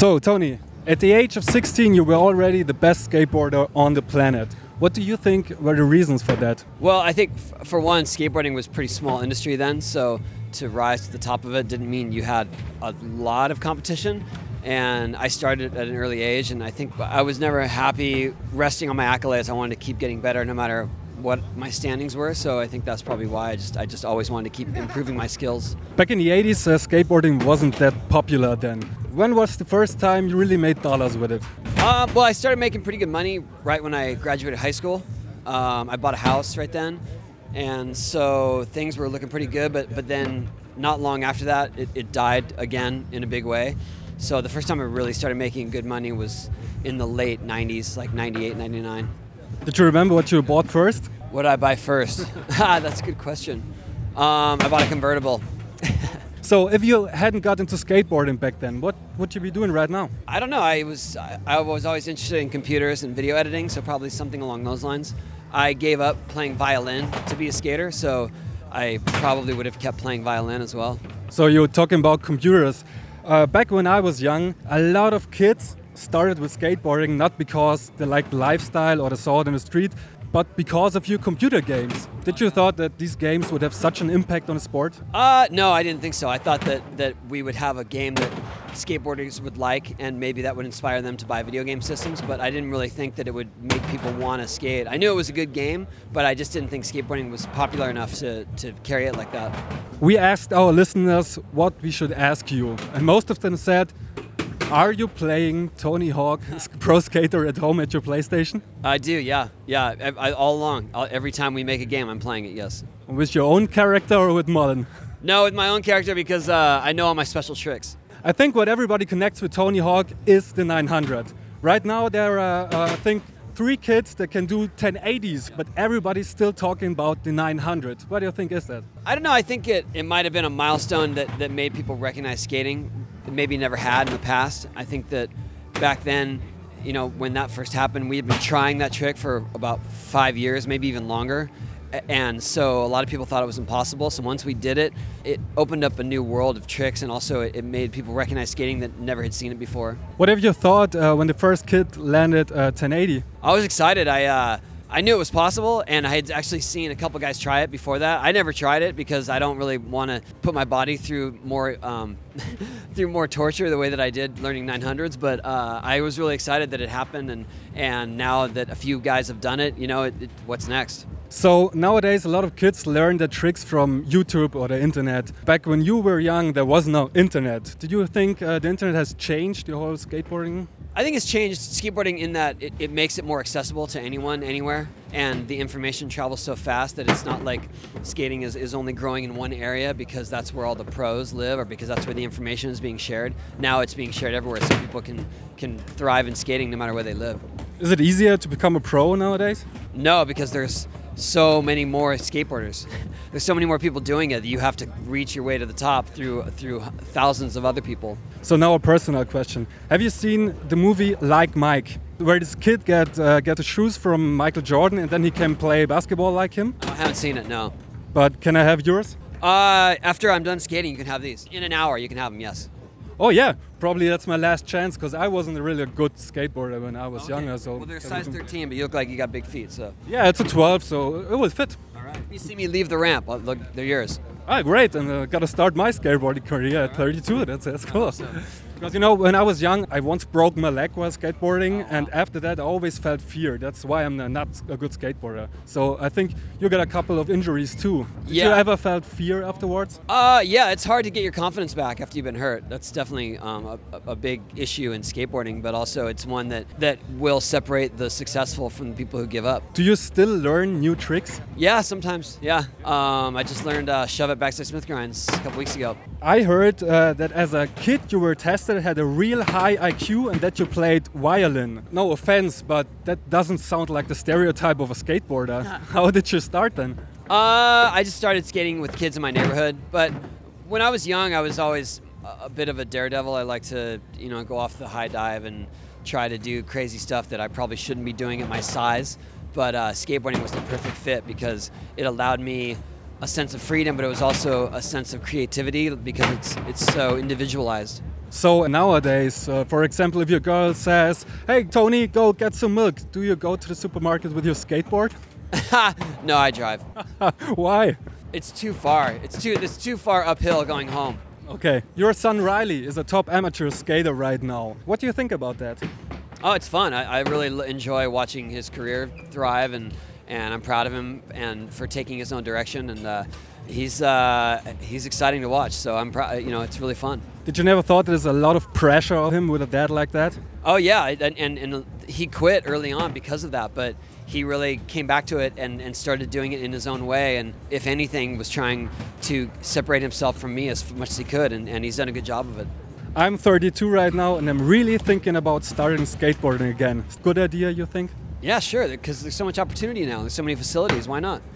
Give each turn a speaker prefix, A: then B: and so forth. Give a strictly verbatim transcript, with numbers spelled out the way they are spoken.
A: So, Tony, at the age of sixteen, you were already the best skateboarder on the planet. What do you think were the reasons for that?
B: Well, I think f- for one, skateboarding was a pretty small industry then, so to rise to the top of it didn't mean you had a lot of competition. And I started at an early age, and I think I was never happy resting on my accolades. I wanted to keep getting better no matter what my standings were, so I think that's probably why I just I just always wanted to keep improving my skills.
A: Back in the eighties, uh, skateboarding wasn't that popular then. When was the first time you really made dollars with it?
B: Uh, well, I started making pretty good money right when I graduated high school. Um, I bought a house right then, and so things were looking pretty good, but, but then not long after that, it, it died again in a big way. So the first time I really started making good money was in the late nineties, like ninety-eight, ninety-nine.
A: Did you remember what you bought first?
B: What did I buy first? That's a good question. Um, I bought a convertible.
A: So if you hadn't got into skateboarding back then, what would you be doing right now?
B: I don't know. I was I, I was always interested in computers and video editing, so probably something along those lines. I gave up playing violin to be a skater, so I probably would have kept playing violin as well.
A: So you're talking about computers. Uh, back when I was young, a lot of kids started with skateboarding not because they liked the lifestyle or they saw it in the street, but because of your computer games. Did you thought that these games would have such an impact on the sport?
B: Uh, no, I didn't think so. I thought that, that we would have a game that skateboarders would like, and maybe that would inspire them to buy video game systems, but I didn't really think that it would make people want to skate. I knew it was a good game, but I just didn't think skateboarding was popular enough to, to carry it like that.
A: We asked our listeners what we should ask you, and most of them said, are you playing Tony Hawk Pro Skater at home at your PlayStation?
B: I do, yeah. Yeah, I, I, all along. I'll, every time we make a game, I'm playing it, yes.
A: With your own character or with Mullen?
B: No, with my own character because uh, I know all my special tricks.
A: I think what everybody connects with Tony Hawk is the nine hundred. Right now there are, uh, I think, three kids that can do ten eighties, but everybody's still talking about the nine hundred. What do you think is that?
B: I don't know. I think it, it might have been a milestone that, that made people recognize skating. Maybe never had in the past. I think that back then, you know, when that first happened, we had been trying that trick for about five years, maybe even longer. And so a lot of people thought it was impossible. So once we did it, it opened up a new world of tricks, and also it made people recognize skating that never had seen it before.
A: What have you thought uh, when the first kid landed uh, ten eighty?
B: I was excited. I uh, I knew it was possible, and I had actually seen a couple guys try it before that. I never tried it because I don't really want to put my body through more um, through more torture the way that I did learning nine hundreds. But uh, I was really excited that it happened, and and now that a few guys have done it, you know, it, it, what's next?
A: So nowadays a lot of kids learn their tricks from YouTube or the internet. Back when you were young, there was no internet. Did you think uh, the internet has changed the whole skateboarding?
B: I think it's changed skateboarding in that it, it makes it more accessible to anyone, anywhere, and the information travels so fast that it's not like skating is, is only growing in one area because that's where all the pros live or because that's where the information is being shared. Now it's being shared everywhere, so people can, can thrive in skating no matter where they live.
A: Is it easier to become a pro nowadays?
B: No, because there's so many more skateboarders. There's so many more people doing it that you have to reach your way to the top through through thousands of other people.
A: So now a personal question. Have you seen the movie Like Mike, where this kid get uh, get the shoes from Michael Jordan and then he can play basketball like him?
B: I haven't seen it, no.
A: But can I have yours?
B: Uh, after I'm done skating, you can have these. In an hour, you can have them, yes.
A: Oh yeah, probably that's my last chance because I wasn't really a good skateboarder when I was
B: Okay.
A: younger. So
B: well, they're size thirteen, but you look like you got big feet, so.
A: Yeah, it's a twelve, so it will fit.
B: All right. You see me leave the ramp. Well, look, they're yours.
A: Ah, great, and uh, gotta start my skateboarding career at thirty-two. That's, that's cool.
B: Awesome.
A: Because you know, when I was young, I once broke my leg while skateboarding, and after that, I always felt fear. That's why I'm not a good skateboarder. So I think you got a couple of injuries too. Did
B: Yeah.
A: you ever felt fear afterwards?
B: Uh, yeah, it's hard to get your confidence back after you've been hurt. That's definitely um, a, a big issue in skateboarding, but also it's one that, that will separate the successful from the people who give up.
A: Do you still learn new tricks?
B: Yeah, sometimes, yeah. Um, I just learned uh, shove it backside Smith grinds a couple weeks ago.
A: I heard uh, that as a kid you were tested, had a real high I Q, and that you played violin. No offense, but that doesn't sound like the stereotype of a skateboarder. How did you start then?
B: Uh, I just started skating with kids in my neighborhood, but when I was young, I was always a, a bit of a daredevil. I like to, you know, go off the high dive and try to do crazy stuff that I probably shouldn't be doing at my size. But uh, skateboarding was the perfect fit because it allowed me a sense of freedom, but it was also a sense of creativity because it's it's so individualized.
A: So nowadays, uh, for example, if your girl says, "Hey, Tony, go get some milk," do you go to the supermarket with your skateboard?
B: No, I drive.
A: Why?
B: It's too far. It's too it's too far uphill going home.
A: Okay, your son Riley is a top amateur skater right now. What do you think about that?
B: Oh, it's fun. I, I really l- enjoy watching his career thrive, and, and I'm proud of him and for taking his own direction. And uh, he's uh, he's exciting to watch. So I'm proud. You know, it's really fun.
A: Did you never thought there's a lot of pressure on him with a dad like that?
B: Oh yeah, and, and and he quit early on because of that, but he really came back to it and, and started doing it in his own way. And if anything, was trying to separate himself from me as much as he could, and, and he's done a good job of it.
A: I'm thirty-two right now, and I'm really thinking about starting skateboarding again. Good idea, you think?
B: Yeah, sure, because there's so much opportunity now. There's so many facilities. Why not?